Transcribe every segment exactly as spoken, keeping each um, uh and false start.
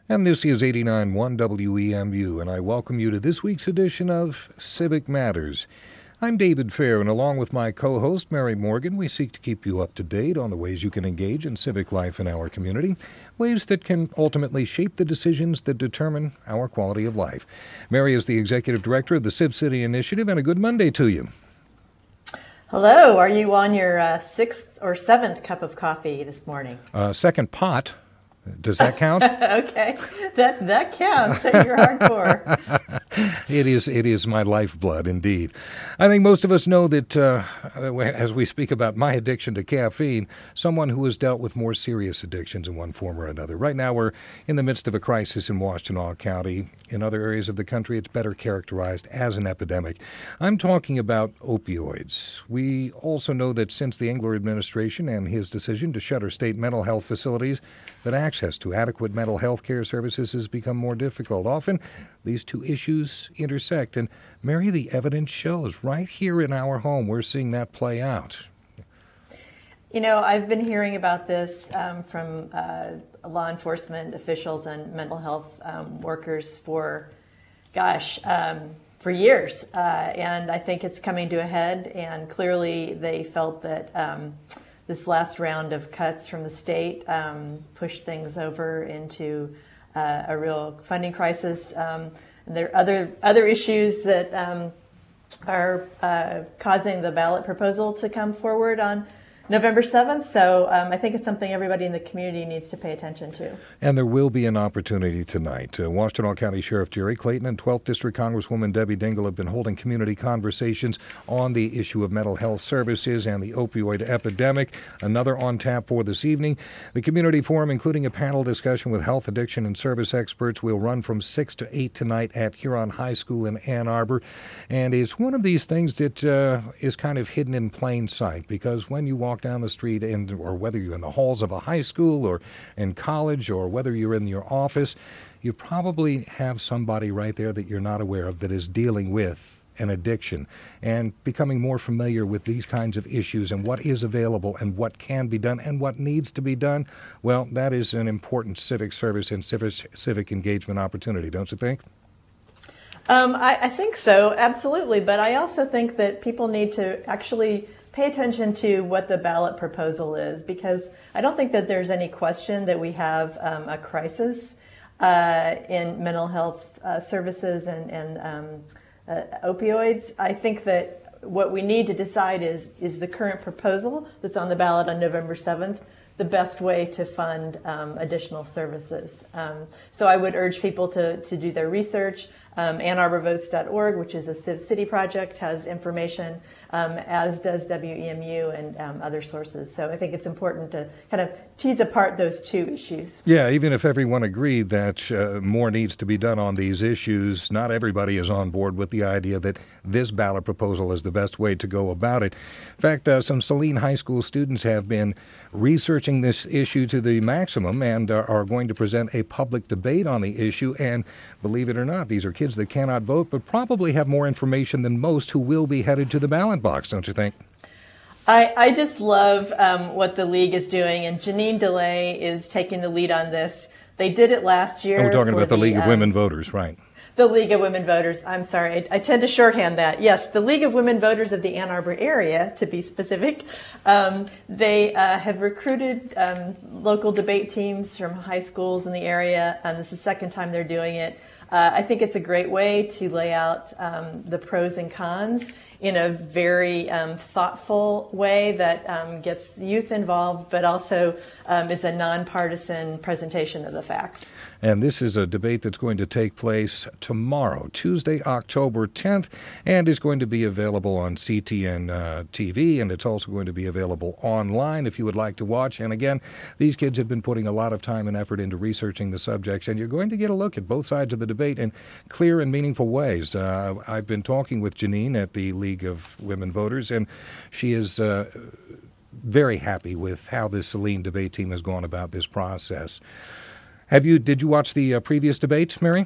And this is eighty-nine point one W E M U, and I welcome you to this week's edition of Civic Matters. I'm David Fair, and along with my co-host, Mary Morgan, we seek to keep you up to date on the ways you can engage in civic life in our community, ways that can ultimately shape the decisions that determine our quality of life. Mary is the Executive Director of the Civ City Initiative, and a good Monday to you. Hello. Are you on your uh, sixth or seventh cup of coffee this morning? Uh, second pot. Does that count? Okay, that that counts. You're hardcore. It is. It is my lifeblood, indeed. I think most of us know that uh, as we speak about my addiction to caffeine, someone who has dealt with more serious addictions in one form or another. Right now, we're in the midst of a crisis in Washtenaw County. In other areas of the country, it's better characterized as an epidemic. I'm talking about opioids. We also know that since the Engler administration and his decision to shutter state mental health facilities, that access to adequate mental health care services has become more difficult. Often, these two issues intersect, and Mary, the evidence shows right here in our home, we're seeing that play out. You know, I've been hearing about this um, from uh, law enforcement officials and mental health um, workers for, gosh, um, for years. Uh, and I think it's coming to a head, and clearly they felt that um, this last round of cuts from the state um, pushed things over into uh, a real funding crisis. Um, and there are other, other issues that um, are uh, causing the ballot proposal to come forward on November seventh, so um, I think it's something everybody in the community needs to pay attention to. And there will be an opportunity tonight. Uh, Washtenaw County Sheriff Jerry Clayton and twelfth District Congresswoman Debbie Dingell have been holding community conversations on the issue of mental health services and the opioid epidemic. Another on tap for this evening. The community forum, including a panel discussion with health, addiction, and service experts, will run from six to eight tonight at Huron High School in Ann Arbor. And it's one of these things that uh, is kind of hidden in plain sight, because when you walk down the street, and or whether you're in the halls of a high school or in college or whether you're in your office, you probably have somebody right there that you're not aware of that is dealing with an addiction and becoming more familiar with these kinds of issues and what is available and what can be done and what needs to be done. Well, that is an important civic service and civic, civic engagement opportunity, don't you think? Um, I, I think so, absolutely. But I also think that people need to actually pay attention to what the ballot proposal is, because I don't think that there's any question that we have um, a crisis uh, in mental health uh, services and, and um, uh, opioids. I think that what we need to decide is, is the current proposal that's on the ballot on November seventh the best way to fund um, additional services. Um, so I would urge people to, to do their research. Um, Ann Arbor Votes dot org, which is a Civ City project, has information, um, as does W E M U and um, other sources. So I think it's important to kind of tease apart those two issues. Yeah, even if everyone agreed that uh, more needs to be done on these issues, not everybody is on board with the idea that this ballot proposal is the best way to go about it. In fact, uh, some Saline High School students have been researching this issue to the maximum and uh, are going to present a public debate on the issue. And believe it or not, these are kids that cannot vote, but probably have more information than most who will be headed to the ballot box, don't you think? I, I just love um, what the League is doing, and Janine DeLay is taking the lead on this. They did it last year. Oh, we're talking about the, the League of um, Women Voters, right? The League of Women Voters. I'm sorry, I, I tend to shorthand that. Yes, the League of Women Voters of the Ann Arbor area, to be specific. Um, they uh, have recruited um, local debate teams from high schools in the area, and this is the second time they're doing it. Uh, I think it's a great way to lay out um, the pros and cons in a very um, thoughtful way that um, gets youth involved, but also um, is a nonpartisan presentation of the facts. And this is a debate that's going to take place tomorrow, Tuesday, October tenth, and is going to be available on C T N uh, T V, and it's also going to be available online if you would like to watch. And again, these kids have been putting a lot of time and effort into researching the subjects, and you're going to get a look at both sides of the debate in clear and meaningful ways. Uh, I've been talking with Janine at the League of Women Voters, and she is uh, very happy with how the Saline debate team has gone about this process. Have you? Did you watch the uh, previous debate, Mary?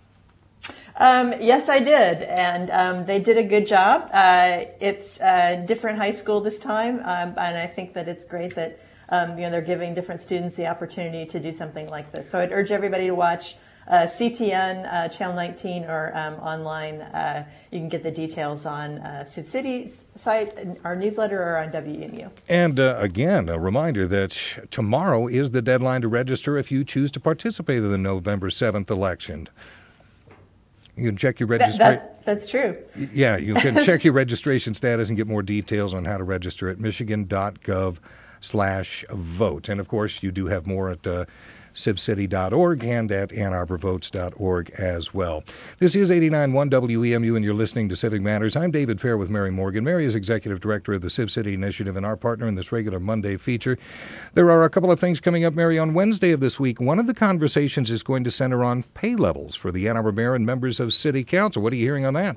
Um, yes, I did, and um, they did a good job. Uh, it's a different high school this time, um, and I think that it's great that um, you know, they're giving different students the opportunity to do something like this. So I'd urge everybody to watch uh, C T N, uh, Channel nineteen, or um, online. Uh, you can get the details on uh, Civ City's site, our newsletter, or on W E M U. And uh, again, a reminder that tomorrow is the deadline to register if you choose to participate in the November seventh election. You can check your registration. That, that, that's true. Yeah, you can check your registration status and get more details on how to register at michigan.gov slash vote. And of course, you do have more at uh, civ city dot org and at ann arbor votes dot org as well. This is eighty-nine point one W E M U, and you're listening to Civic Matters. I'm David Fair with Mary Morgan. Mary is Executive Director of the Civ City Initiative and our partner in this regular Monday feature. There are a couple of things coming up, Mary, on Wednesday of this week. One of the conversations is going to center on pay levels for the Ann Arbor Mayor and members of City Council. What are you hearing on that?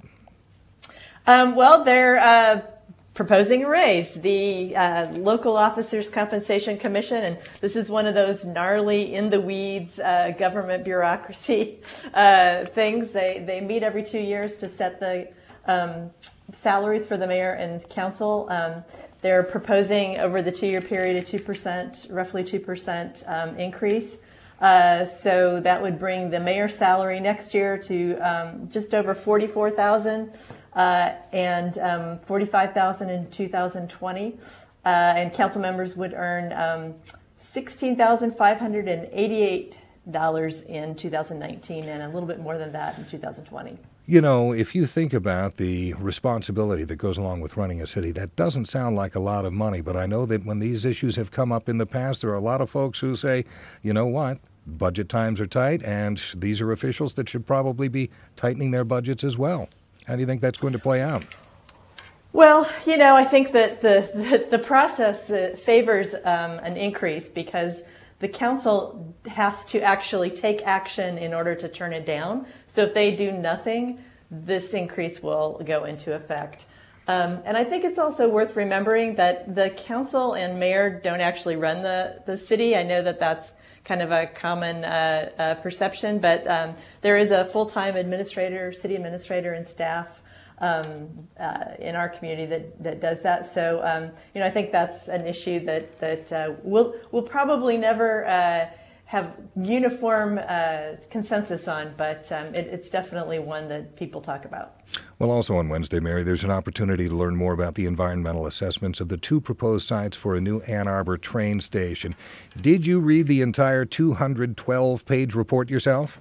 Um, well, they're uh, proposing a raise. The uh, Local Officers Compensation Commission, and this is one of those gnarly, in-the-weeds uh, government bureaucracy uh, things. They, they meet every two years to set the um, salaries for the mayor and council. Um, they're proposing over the two-year period a two percent, roughly two percent um, increase. Uh, so that would bring the mayor's salary next year to um, just over forty-four thousand dollars uh, and um, forty-five thousand dollars in two thousand twenty. Uh, and council members would earn um, sixteen thousand five hundred eighty-eight dollars in two thousand nineteen and a little bit more than that in two thousand twenty. You know, if you think about the responsibility that goes along with running a city, that doesn't sound like a lot of money. But I know that when these issues have come up in the past, there are a lot of folks who say, you know what, budget times are tight, and these are officials that should probably be tightening their budgets as well. How do you think that's going to play out? Well, you know, I think that the, the, the process uh, favors um, an increase because the council has to actually take action in order to turn it down. So if they do nothing, this increase will go into effect. Um, and I think it's also worth remembering that the council and mayor don't actually run the, the city. I know that that's kind of a common uh, uh, perception, but um, there is a full-time administrator, city administrator and staff um, uh, in our community that, that does that. So, um, you know, I think that's an issue that, that uh, we'll, we'll probably never uh, have uniform uh, consensus on, but um, it, it's definitely one that people talk about. Well, also on Wednesday, Mary, there's an opportunity to learn more about the environmental assessments of the two proposed sites for a new Ann Arbor train station. Did you read the entire two hundred twelve page report yourself?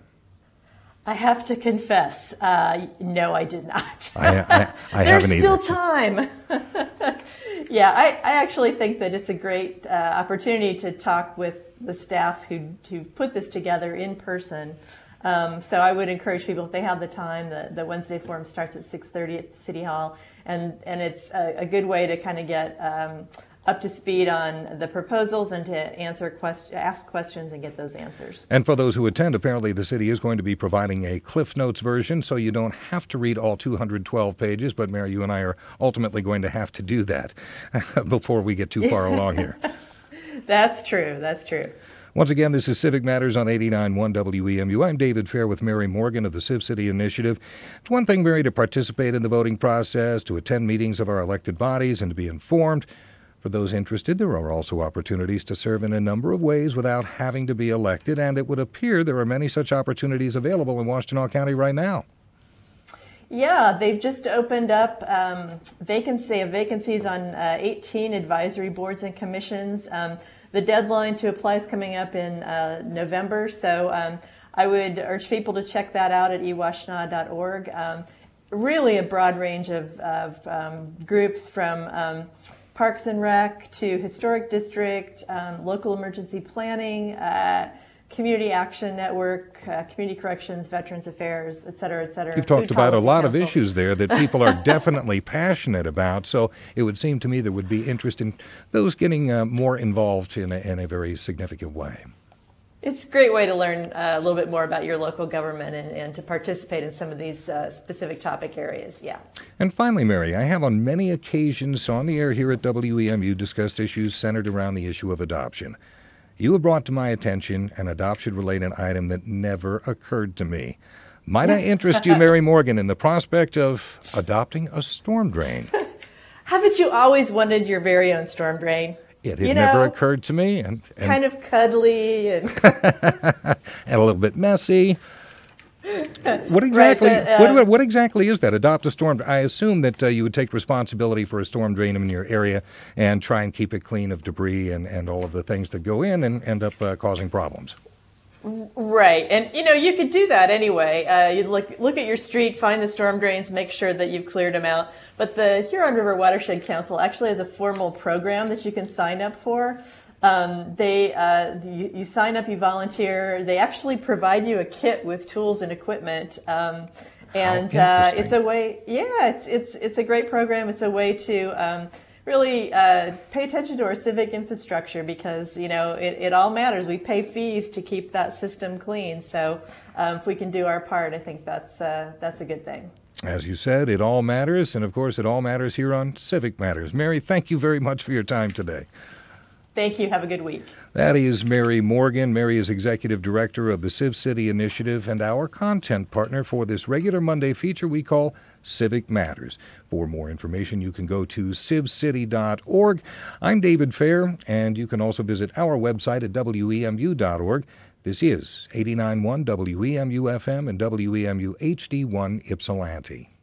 I have to confess, uh, no, I did not. I, I, I There's haven't still either. time. Yeah, I, I actually think that it's a great uh, opportunity to talk with the staff who who put this together in person. Um, so I would encourage people, if they have the time, the, the Wednesday forum starts at six thirty at City Hall, and, and it's a, a good way to kind of get um, up to speed on the proposals and to answer quest- ask questions and get those answers. And for those who attend, apparently the city is going to be providing a Cliff Notes version, so you don't have to read all two hundred twelve pages, but Mary, you and I are ultimately going to have to do that before we get too far along here. That's true. That's true. Once again, this is Civic Matters on eighty-nine point one W E M U. I'm David Fair with Mary Morgan of the Civ City Initiative. It's one thing, Mary, to participate in the voting process, to attend meetings of our elected bodies, and to be informed. For those interested, there are also opportunities to serve in a number of ways without having to be elected, and it would appear there are many such opportunities available in Washtenaw County right now. Yeah, they've just opened up um, vacancy vacancies on uh, eighteen advisory boards and commissions. Um, the deadline to apply is coming up in uh, November, so um, I would urge people to check that out at e washtenaw dot org. Um, really a broad range of, of um, groups from um, Parks and Rec to Historic District, um, local emergency planning, uh, Community Action Network, uh, Community Corrections, Veterans Affairs, et cetera, et cetera. You've talked Food about a Policy lot of Council. issues there that people are definitely passionate about, so it would seem to me there would be interest in those getting uh, more involved in a, in a very significant way. It's a great way to learn uh, a little bit more about your local government and, and to participate in some of these uh, specific topic areas, yeah. And finally, Mary, I have on many occasions on the air here at W E M U discussed issues centered around the issue of adoption. You have brought to my attention an adoption-related item that never occurred to me. Might I interest you, Mary Morgan, in the prospect of adopting a storm drain? Haven't you always wanted your very own storm drain? It had you never know, occurred to me, and, and kind of cuddly and and a little bit messy. What exactly? Right, but, um, what, what exactly is that? Adopt a storm. I assume that uh, you would take responsibility for a storm drain in your area and try and keep it clean of debris and, and all of the things that go in and end up uh, causing problems. Right, and you know you could do that anyway. Uh, you look look at your street, find the storm drains, make sure that you've cleared them out. But the Huron River Watershed Council actually has a formal program that you can sign up for. Um, they uh, you, you sign up, you volunteer. They actually provide you a kit with tools and equipment, um, and uh, it's a way. Yeah, it's it's it's a great program. It's a way to um, really uh, pay attention to our civic infrastructure because you know it, it all matters. We pay fees to keep that system clean. So um, if we can do our part, I think that's uh, that's a good thing. As you said, it all matters, and of course, it all matters here on Civic Matters. Mary, thank you very much for your time today. Thank you. Have a good week. That is Mary Morgan. Mary is Executive Director of the Civ City Initiative and our content partner for this regular Monday feature we call Civic Matters. For more information, you can go to civ city dot org. I'm David Fair, and you can also visit our website at w e m u dot org. This is eighty-nine point one W E M U F M and W E M U H D one Ypsilanti.